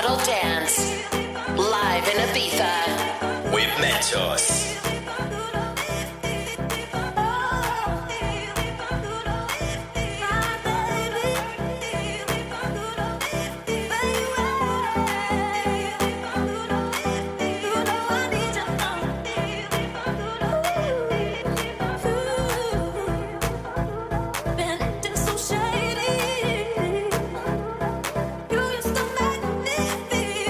Capital Dance, live in Ibiza. With Mentos. So shady, you used to make me feel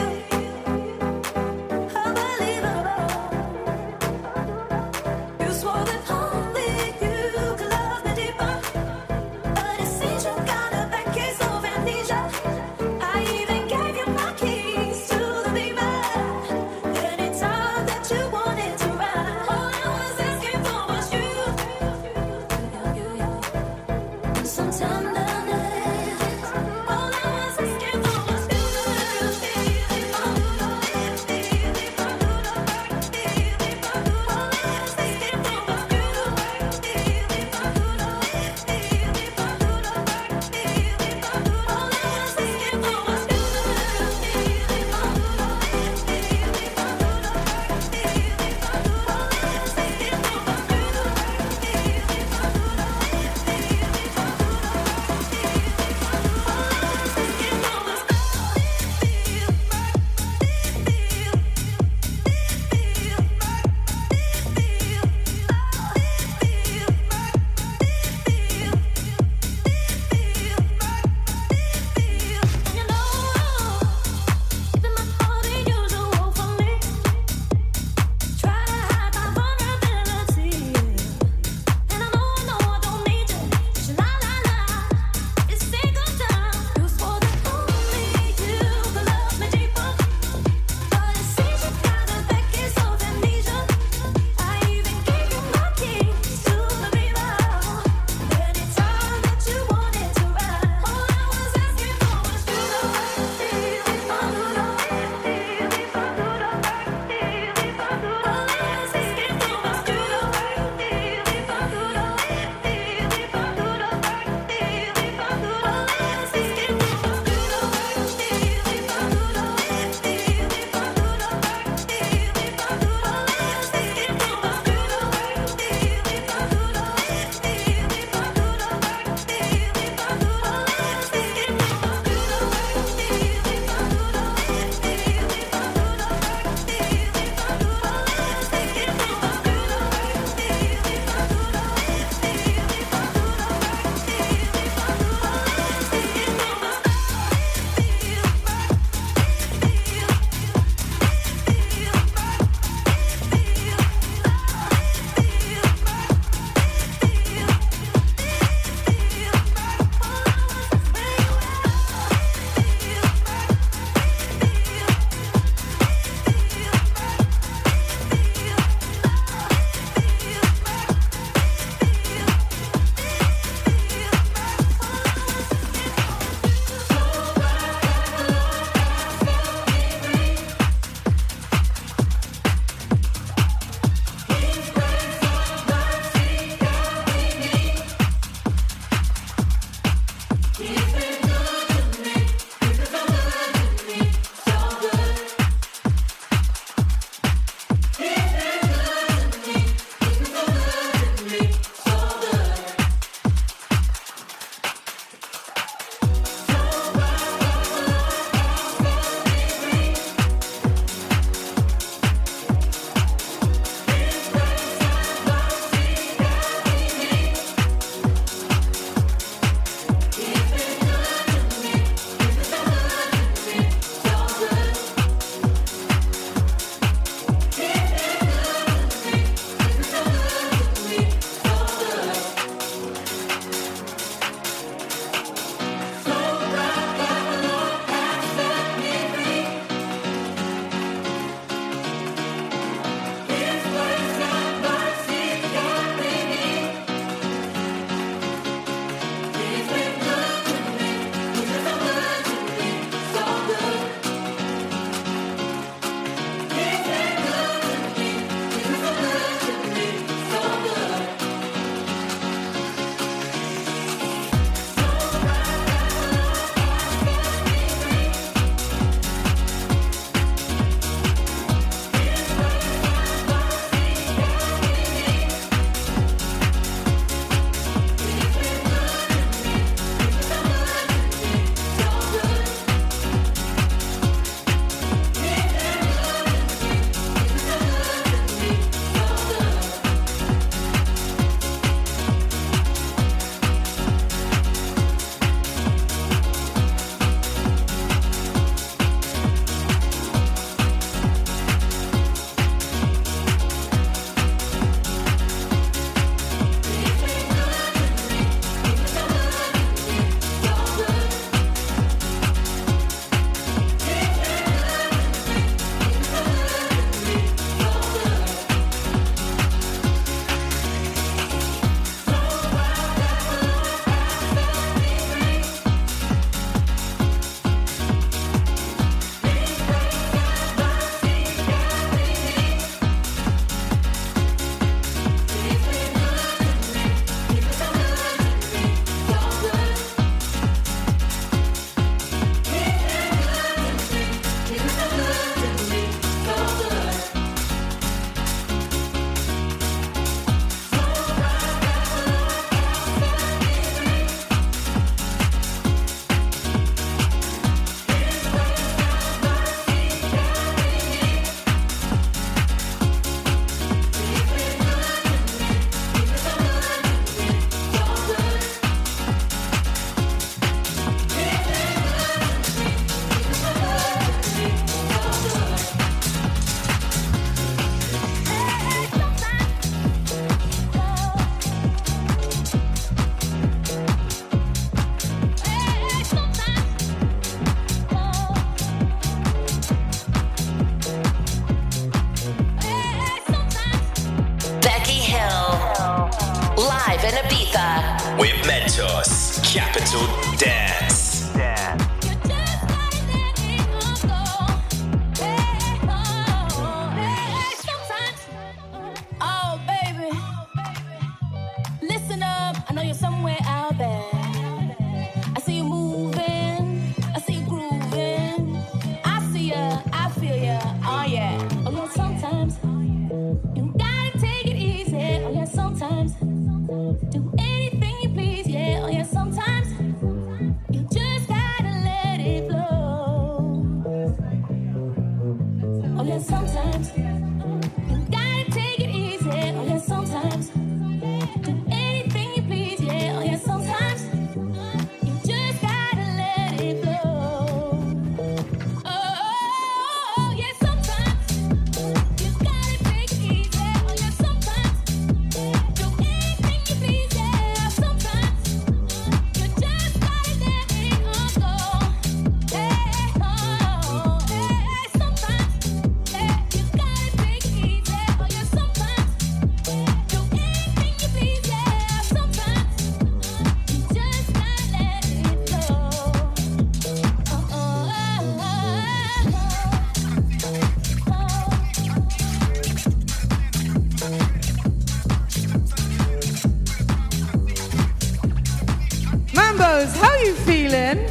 Live in Ibiza. With Mentos, Capital Dance. I know you're somewhere out there. I see you moving, I see you grooving. I see ya, I feel ya, oh yeah. Oh yeah, sometimes you gotta take it easy. Oh yeah, sometimes do anything you please. Yeah, oh yeah, sometimes you just gotta let it flow. Oh yeah, sometimes you gotta take it easy. Oh yeah, sometimes do anything you please. Yeah, oh yeah, sometimes you just gotta let it flow. Oh yeah, sometimes you gotta take it easy. Oh yeah, sometimes do anything you please. Yeah, sometimes you just gotta let it all go. Hey, oh, hey, sometimes you gotta take it easy. Oh yeah, sometimes do anything you please. Yeah, sometimes you just gotta let it flow. Mambos, how you feeling?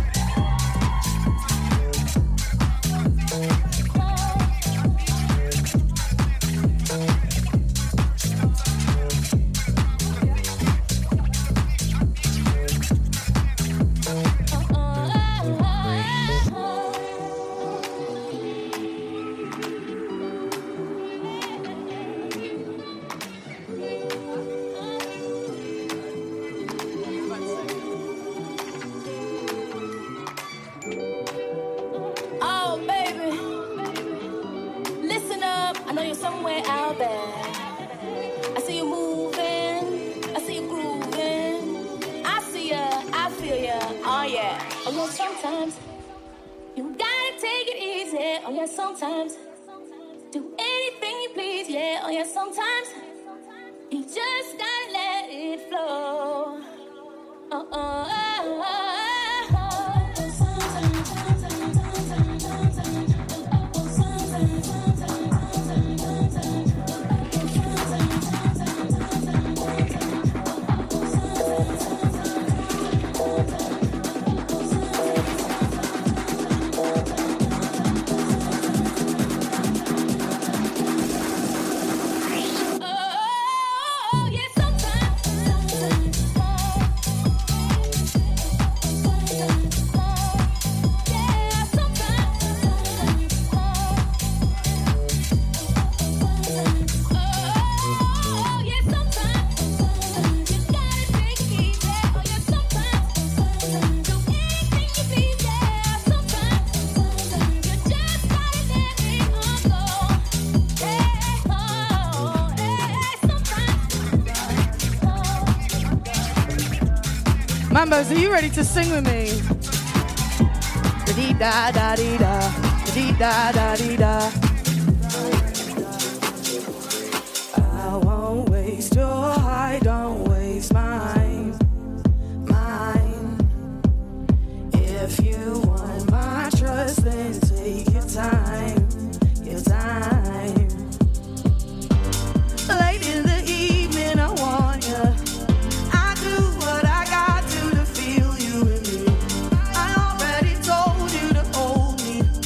Oh, baby, listen up. I know you're somewhere out there. I see you moving, I see you grooving. I see ya, I feel ya, oh yeah. Oh yeah, sometimes you gotta take it easy. Oh yeah, sometimes do anything you please. Yeah, oh yeah, sometimes you just gotta let it flow. Mambos, are you ready to sing with me? Da da dee da, da da dee da. I won't waste your heart, don't waste mine. If you want my trust, then take your time, your time. Late in the evening, I want you. I do what I got to feel you in me. I already told you to hold me.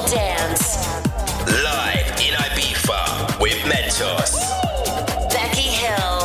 Dance. Live in Ibiza with Mentos. Becky Hill.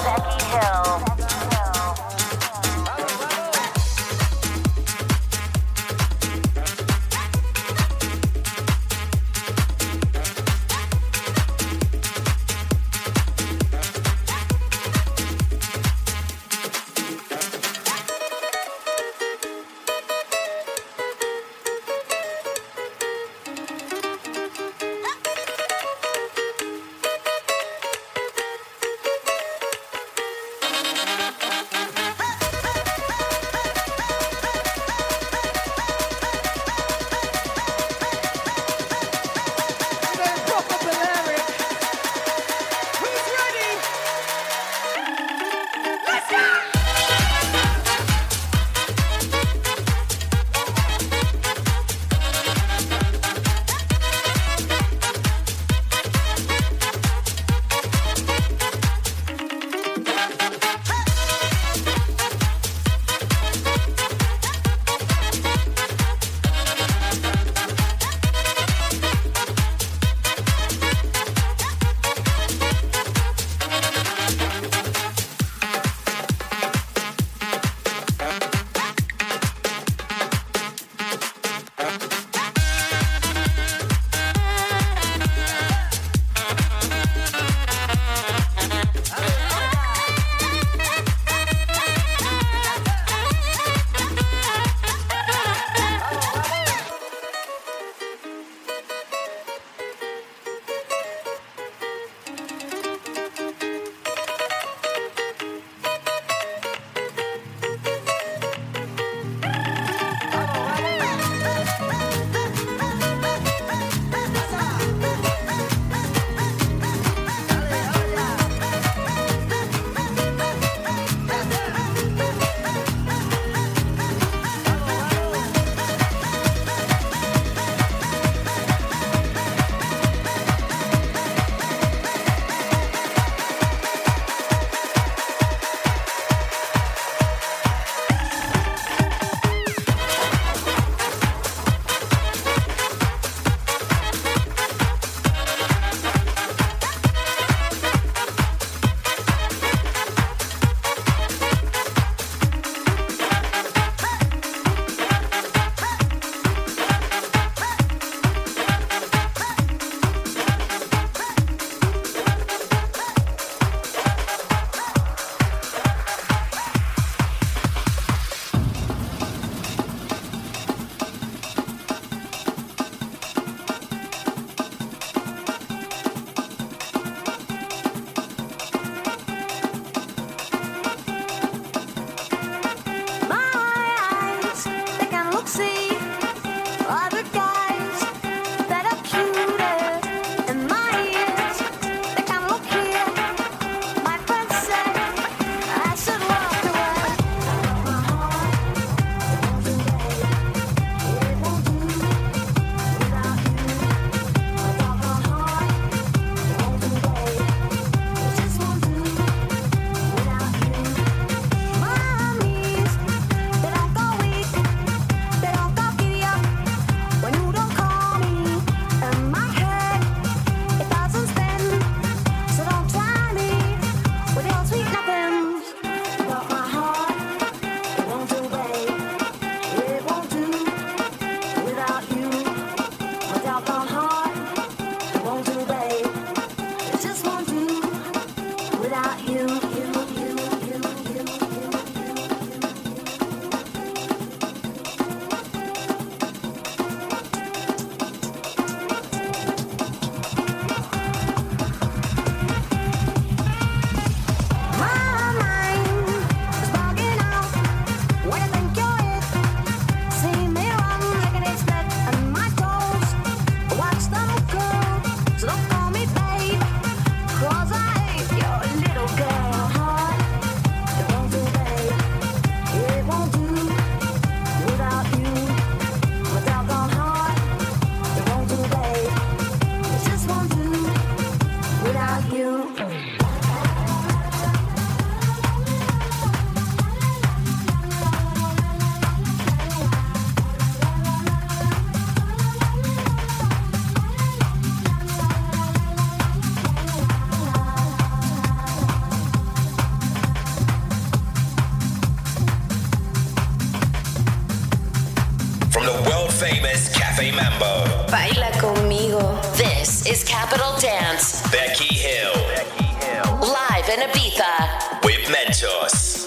Cafe Mambo. Baila conmigo. This is Capital Dance. Becky Hill. Live in Ibiza. With Mentos.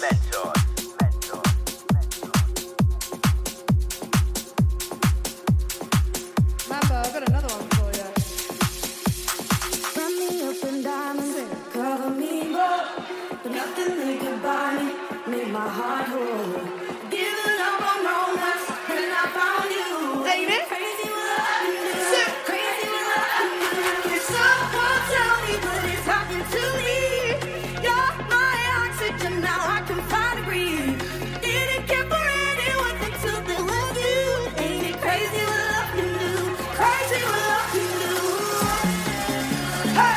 Mambo, I've got another one for you. Wrap me up in diamonds, cover me, but nothing they can buy me. Made my heart whole. Giving up on romance, and I found you. Lady, crazy what I can do. Crazy what I can do. Someone tell me what is happening to me. You're my oxygen, now I can finally breathe. Didn't care for anyone until they love you. Ain't it crazy what I can do? Crazy what I can do. Hey!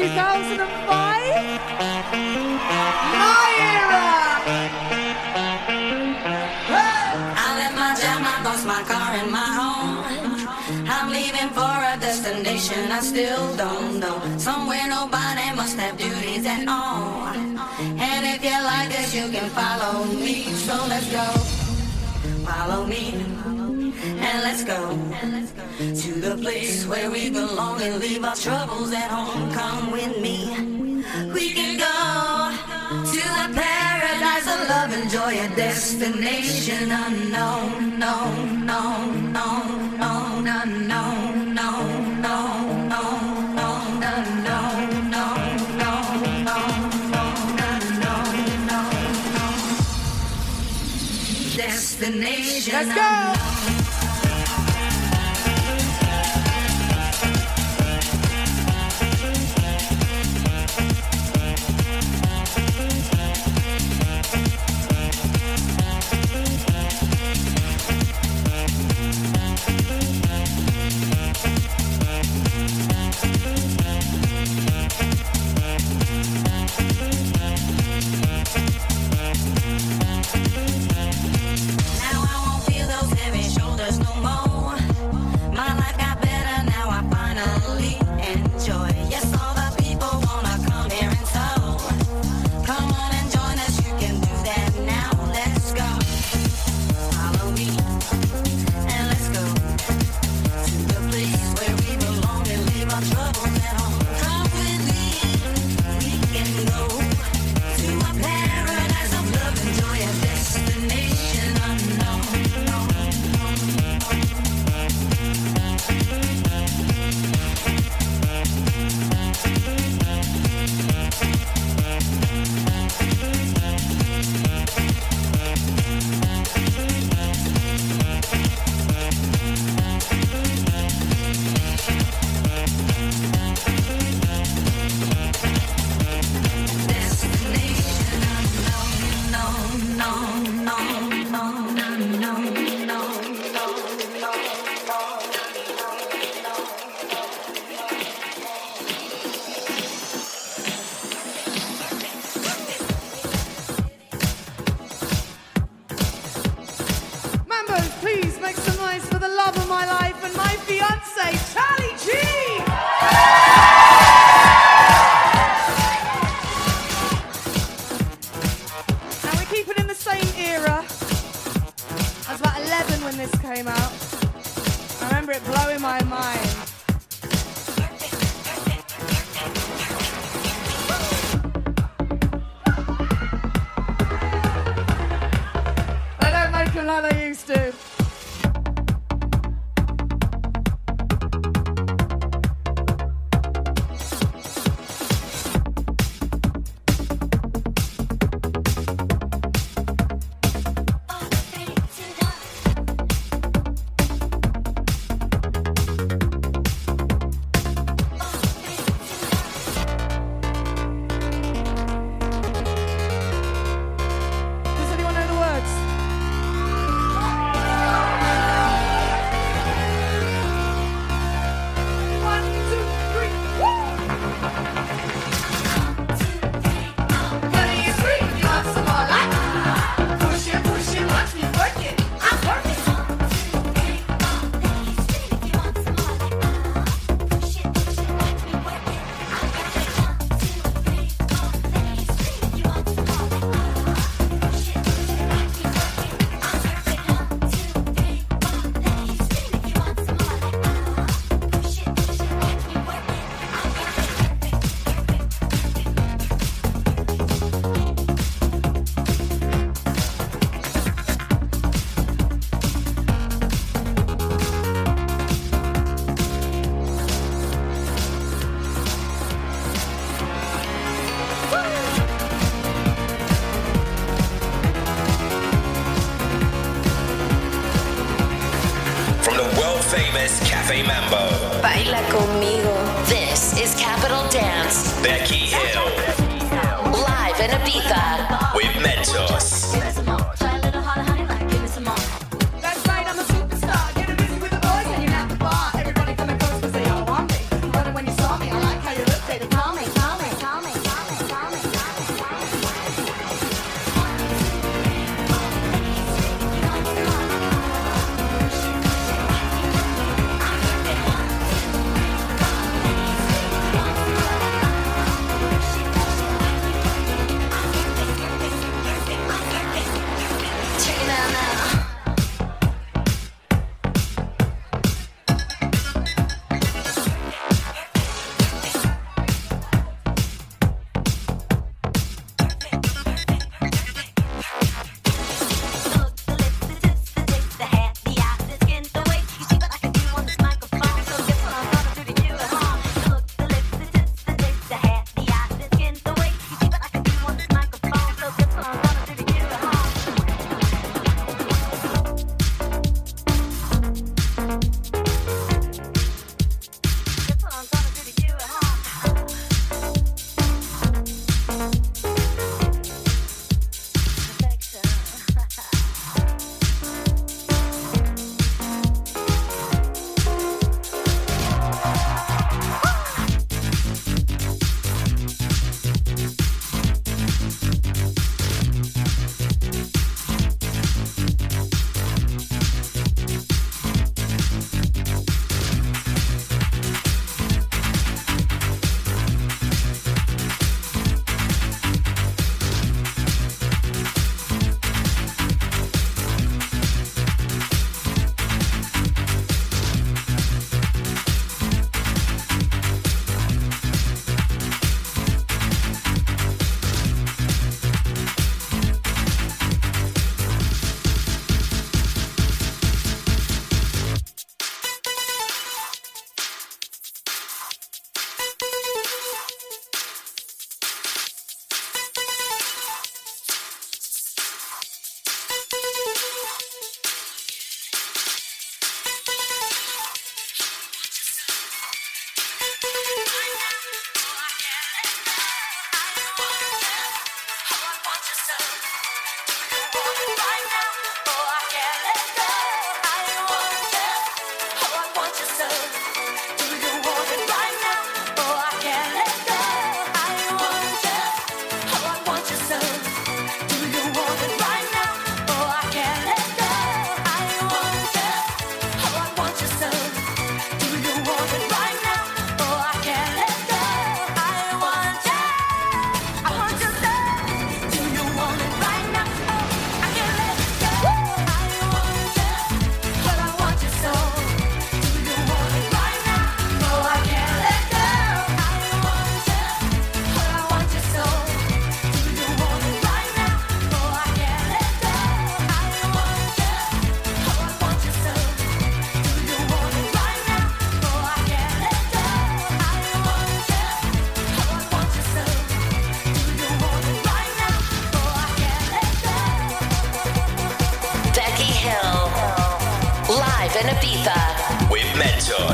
2005? My era! I left my job, my boss, my car, and my home. I'm leaving for a destination I still don't know. Somewhere nobody must have duties at all. And if you like this, you can follow me. So let's go. Follow me. And let's go to the place where we belong and leave our troubles at home. Come with me. We can go to the paradise of love and joy, a destination unknown, no, no, no, no, no, no, no, no, no, no, destination. Let's go! Now I won't feel those heavy shoulders no more. My life got better now, I finally enjoy. Yes, all the people wanna come here and so. Come on and join us, you can do that now. Let's go. Follow me and let's go to the place where we belong and leave our troubles at home. Come with me, we can go to a paradise of love and joy, a destination unknown. Destination unknown, no, no, no, no, no, no, no, Mambos, please make some noise for the love of my life and my fiance, Charlie G! Now we're keeping in the same era. I was about 11 when this came out. I remember it blowing my mind. They don't make them like they used to. Does anyone know the words? One, two, three, woo! Honey, it's sweet. You want some more like? Push it, watch me work it. I'm working. From the world famous Cafe Mambo, Baila conmigo. This is Capital Dance. Becky Hill, Live in Ibiza. with Mentos. That's right, I'm a superstar. Getting busy with the boys, hanging at the bar. Everybody coming close 'cause they all want me. Running when you saw me, I like how you look, they call me.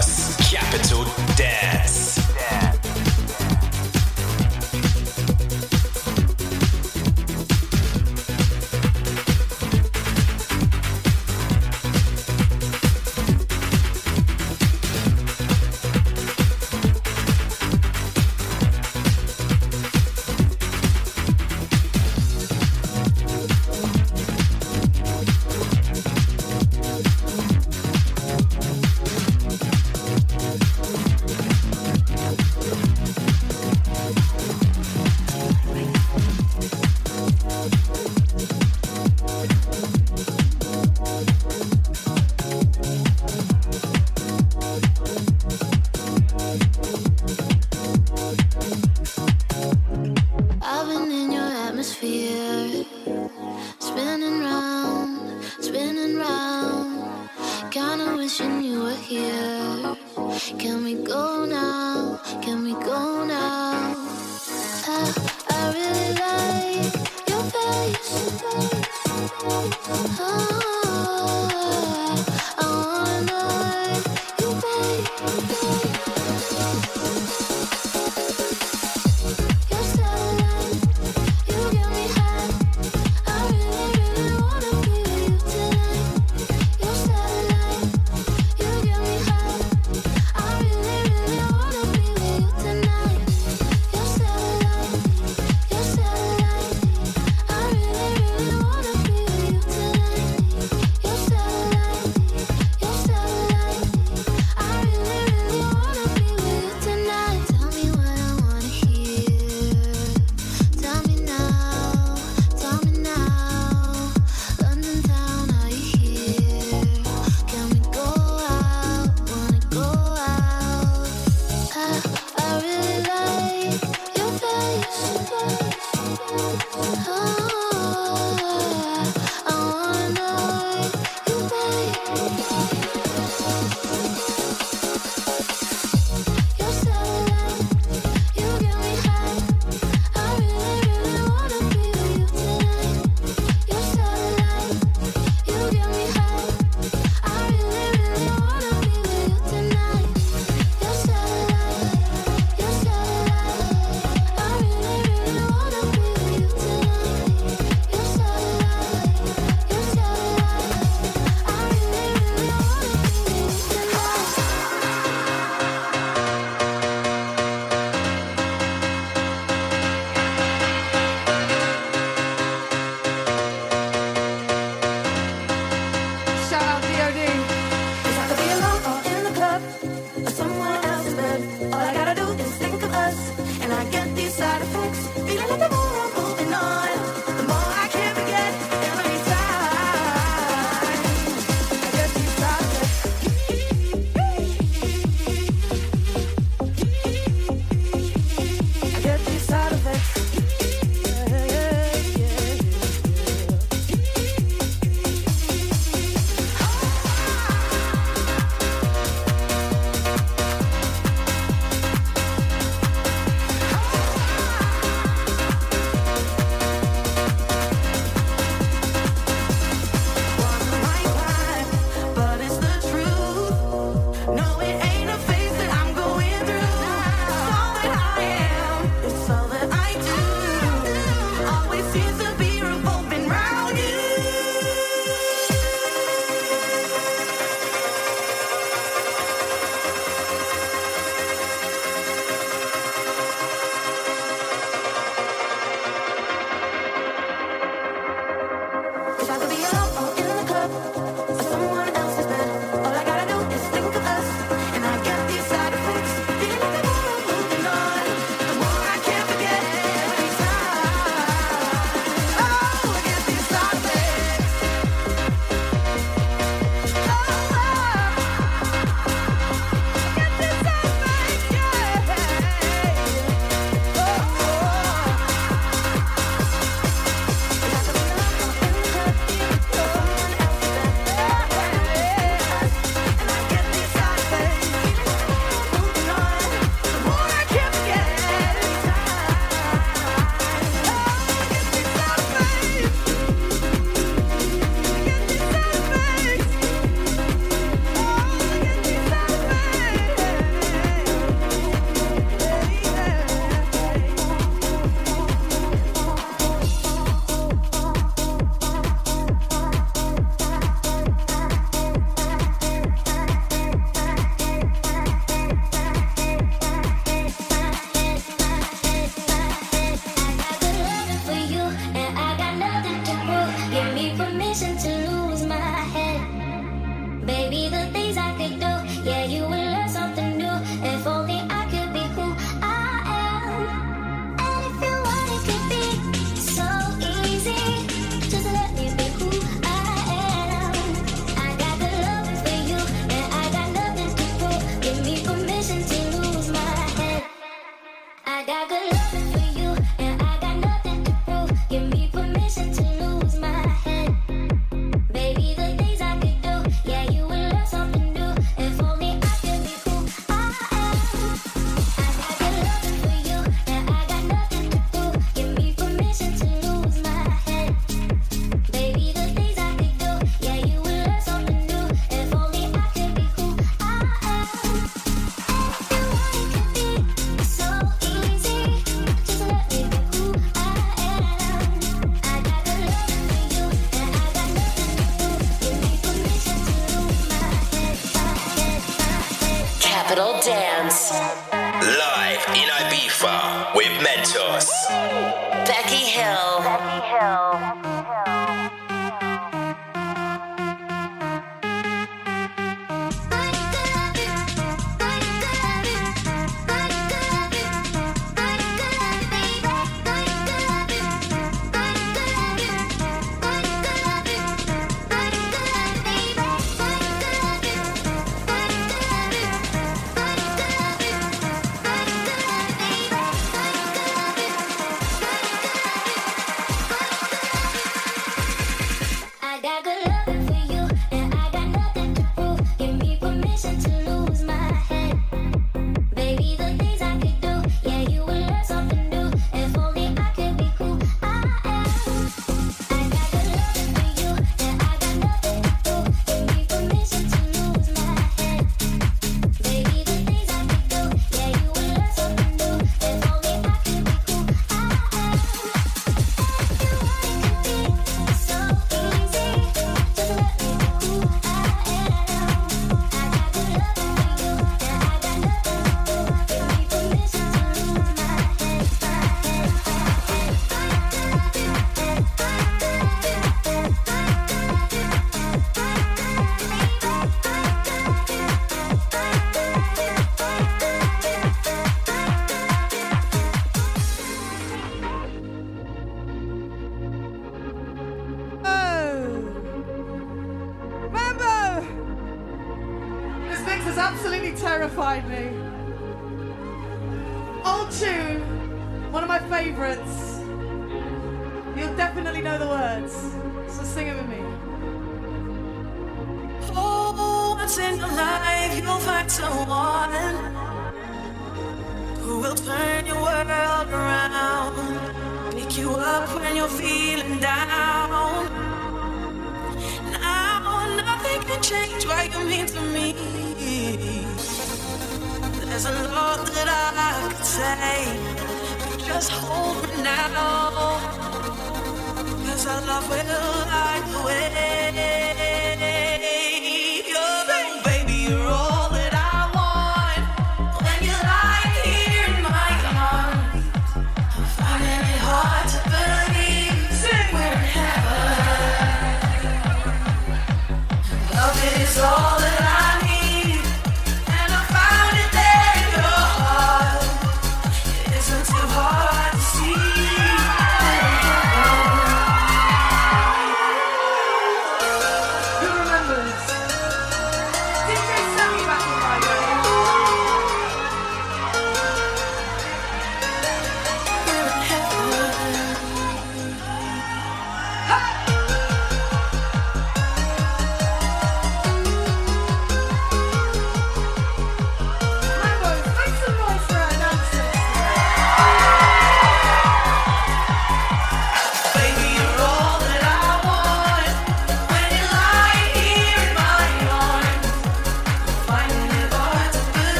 Santos, Capital Dance. I've been in your atmosphere, spinning round. Kinda wishing you were here. Can we go now? Can we go now? I really like your face. I wanna know you, babe. Your satellite, you get me high. I really wanna be with you tonight. Your satellite, you get me high. I really wanna be with you tonight. Your satellite, I really wanna be with you tonight. Your satellite, I really wanna be with you tonight. Tell me what I wanna hear. Tell me now. London town, are you here? Can we go out? Wanna go out? I really like your face. I wanna know you, babe. Your satellite, you get me high. I really wanna be with you tonight. Your satellite, you get me high. I really wanna be with you tonight. Your satellite, I really wanna be with you tonight. Your satellite, I really wanna be with you tonight. Shout out DOD. 'Cause I could be alone or in the club or someone else's bed. All I gotta do is think of us, and I get these side effects. Feeling like the more I'm moving on, the more I can't forget. Every time I get these side effects. I get these side effects. But it's the truth. No, it ain't a phase that I'm going through. It's all that I am. It's all that I do. Always seems to be revolving round you. If I could be alone or in the club or someone else's bed, all I gotta do is think of us, and I get Dance. Live in Ibiza with Mentos. Becky Hill. terrified me. Old tune, one of my favorites. You'll definitely know the words, so sing it with me. Oh, once in your life you'll find someone who will turn your world around, pick you up when you're feeling down. Now nothing can change what you mean to me. There's a lot that I could say, but just hold me now, 'cause our love will light the way. Oh, baby, you're all that I want. When you lie here in my arms, I'm finding it hard to believe we're in heaven. Love is all that I need, and I found it there in your heart. It isn't too hard to see.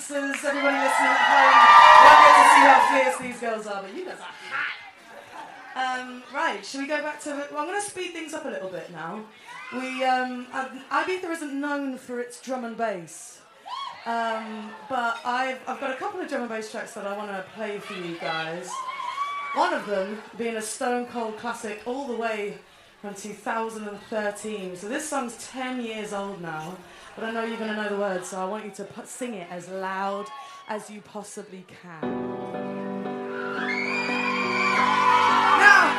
dancers, everybody listening at home, won't get to see how fierce these girls are, but you guys are hot. Right, should we go back to... Well, I'm going to speed things up a little bit now. Ibiza isn't known for its drum and bass, but I've got a couple of drum and bass tracks that I want to play for you guys. One of them being a Stone Cold classic all the way from 2013. So this song's 10 years old now, but I know you're going to know the words, so I want you to sing it as loud as you possibly can. Now,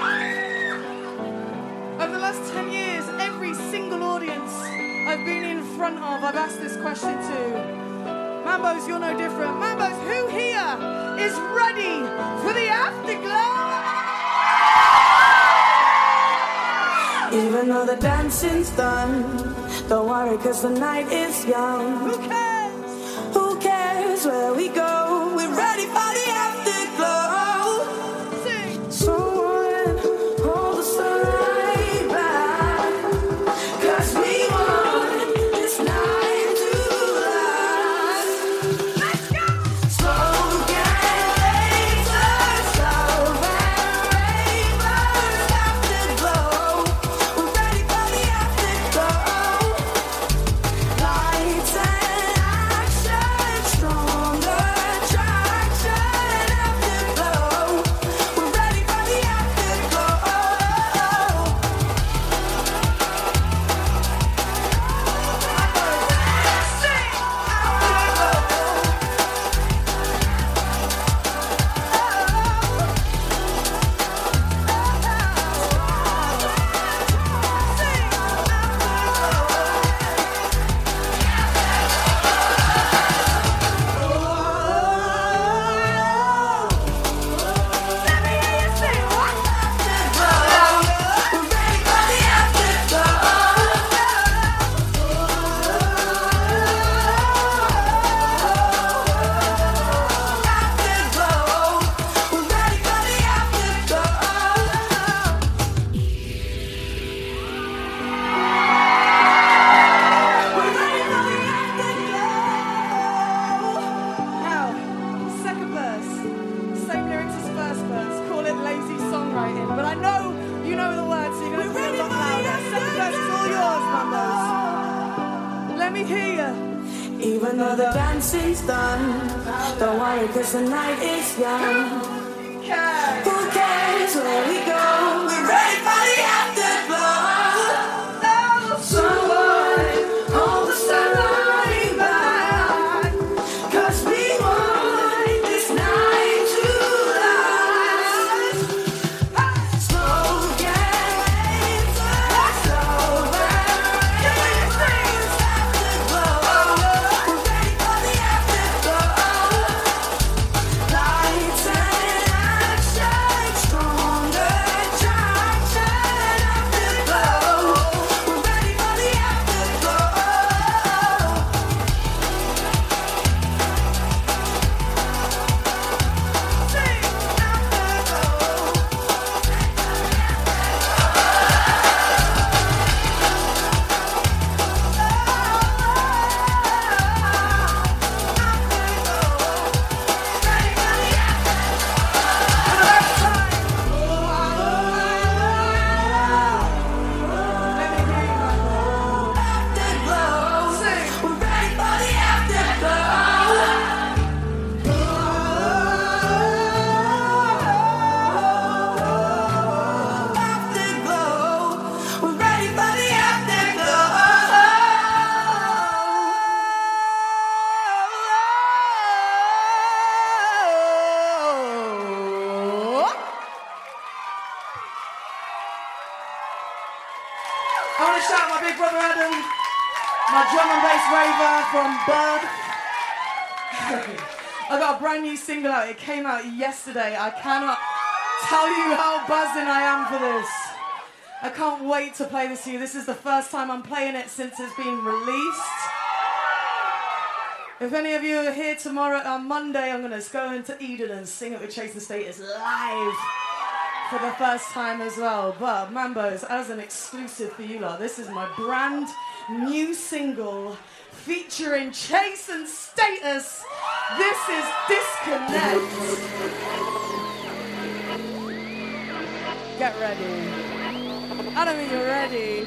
over the last 10 years, every single audience I've been in front of, I've asked this question to. Mambos, you're no different. Mambos, who here is ready for the afterglow? Even though the dancing's done, don't worry, cause the night is young. Who cares? Who cares where we go? We're ready for the afterglow. Sing. Someone hold the sunlight back, cause we want this night to last. Let's go! Smoke and lasers, love and ravers, afterglow. We're ready for the afterglow. Lights and action, stronger attraction, afterglow. We're ready for the afterglow. Sing Let me hear you sing. What? Afterglow. We're ready for the afterglow. We're ready for the afterglow. We're ready for the afterglow. Now, second verse. Same lyrics as first verse. Call it lazy songwriting. But I know you know the words, so you're going to be a lot louder. Second verse is all yours, Mambos. Let me hear you. Even though the dancing's done, don't worry, cause the night is young. Who cares where we go? We're ready for the afterglow. Someone hold the sunlight back, cause we want this night to last. Smoke and lasers, love and ravers, afterglow. We're ready for the afterglow. Lights and action, stronger attraction, afterglow. We're ready for the afterglow. Sing afterglow. We're ready for the afterglow. We're ready for the afterglow. I want to shout out my big brother Adam, my drum and bass raver from Bird. I got a brand new single out. It came out yesterday. I cannot tell you how buzzing I am for this. I can't wait to play this to you. This is the first time I'm playing it since it's been released. If any of you are here tomorrow, on Monday, I'm going to go into Eden and sing it with Chase and Status live for the first time as well. But Mambos, as an exclusive for you lot, this is my brand new single featuring Chase and Status. This is Disconnect. Get ready. I don't think you're ready.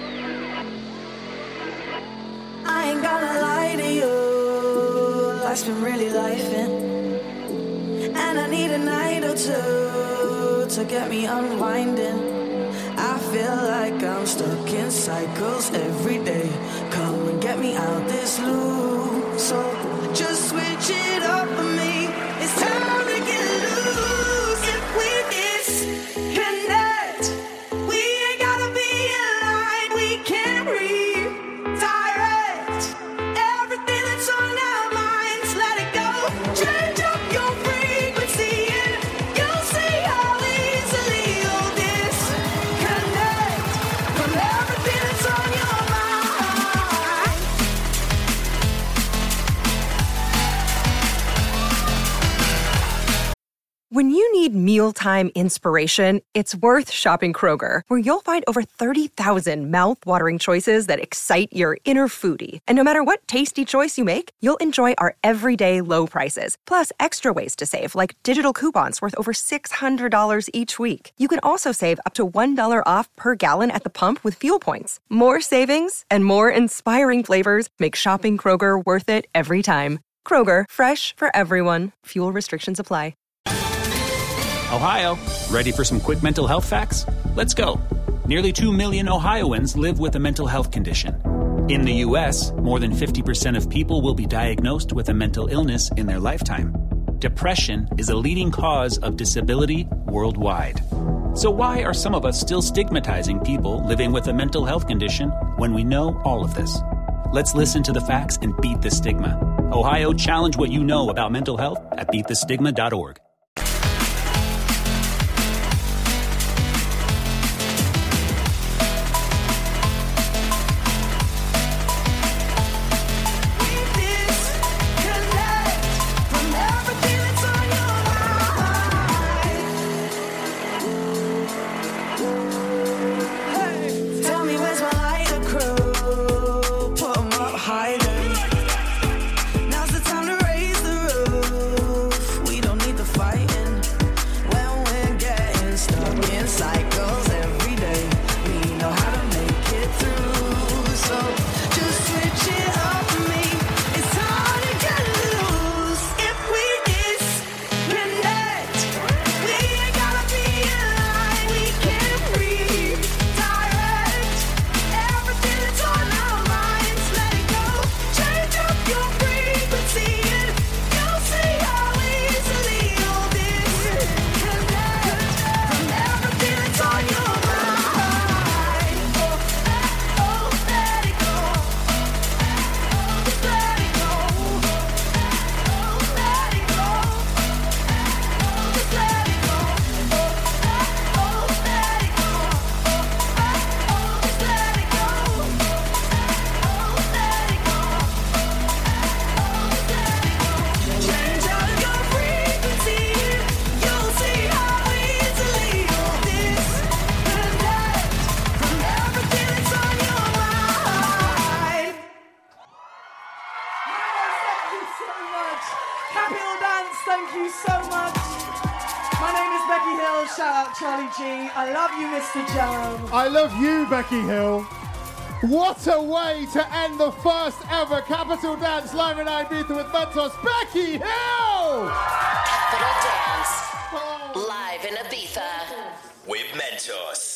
I ain't gonna lie to you, life's been really lifing, and I need a night or two to get me unwinding. I feel like I'm stuck in cycles every day. Come and get me out this loop. So just switch it up for me. It's time to get loose. If we disconnect, we ain't gotta be aligned. We can redirect everything that's on our minds. Let it go. Change up your frequency and you'll see how easily you'll disconnect from everything that's on your mind. When you need mealtime inspiration, it's worth shopping Kroger, where you'll find over 30,000 mouth-watering choices that excite your inner foodie. And no matter what tasty choice you make, you'll enjoy our everyday low prices, plus extra ways to save, like digital coupons worth over $600 each week. You can also save up to $1 off per gallon at the pump with fuel points. More savings and more inspiring flavors make shopping Kroger worth it every time. Kroger, fresh for everyone. Fuel restrictions apply. Ohio, ready for some quick mental health facts? Let's go. Nearly 2 million Ohioans live with a mental health condition. In the U.S., more than 50% of people will be diagnosed with a mental illness in their lifetime. Depression is a leading cause of disability worldwide. So why are some of us still stigmatizing people living with a mental health condition when we know all of this? Let's listen to the facts and beat the stigma. Ohio, challenge what you know about mental health at beatthestigma.org. Tell me where's my lighter crew? Put 'em up high then. Now's the time to raise the roof. We don't need the fighting when we're getting stuck in cycles every day. We know how to make it through. So just switch it up for me. It's time to get loose. If we disconnect, we ain't gotta be aligned. We can redirect everything that's on our minds. Let it go. Change up your frequency and you'll see how easily you'll disconnect from everything that's on your mind. Oh, let it go. Just let it go. Oh, let it go. Just let it go. Oh, let it go. Just let it go. Oh, let it go. Change up your frequency. You'll see how easily you'll disconnect from everything that's on your mind. Thank you so much. Capital Dance, thank you so much. My name is Becky Hill. Shout out Charlie G. I love you, Mr. Joe. I love you, Becky Hill. What a way to end the first ever Capital Dance live in Ibiza with Mentos, Becky Hill! Capital Dance. Live in Ibiza. With Mentos.